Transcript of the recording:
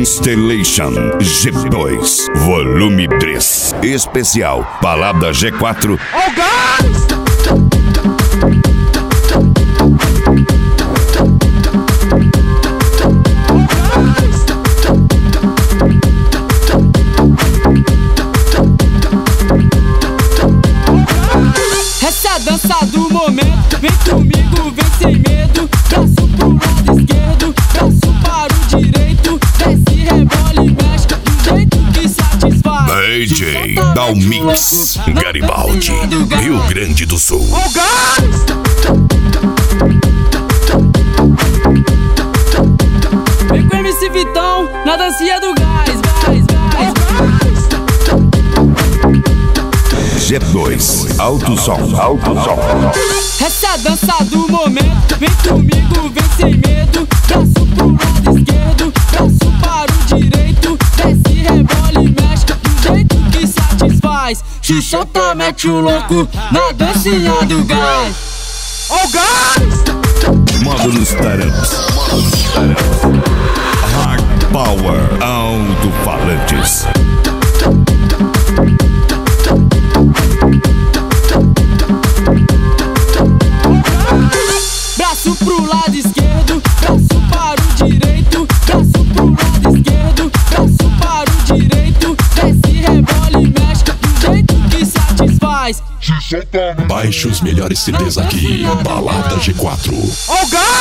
Constellation G2 Volume 3 Especial Balada G4. Oh God! Essa é a dança do momento, vem comigo, vem sem medo. Braço pro lado esquerdo, braço para o direito. Desce, rebola e mexe do jeito que satisfaz. DJ Dalmix Garibaldi, Rio Grande do Sul. Oh God! Vem com MC Vitão na dancinha do gás, gás, gás. G2 Alto Som. Essa é a dança do momento, vem comigo, vem sem medo. Braço pro lado esquerdo, braço para o direito. Desce, rebola e mexe do jeito que satisfaz. Se solta, mete o louco na dancinha do gás. Oh God! Módulos Taramps. Hard Power Alto-falantes. Braço pro lado esquerdo, braço para o direito. Braço pro lado esquerdo, braço para o direito. Desce, rebola e mexe do jeito que satisfaz. Baixe os melhores CDs aqui, Balada G4. Oh God!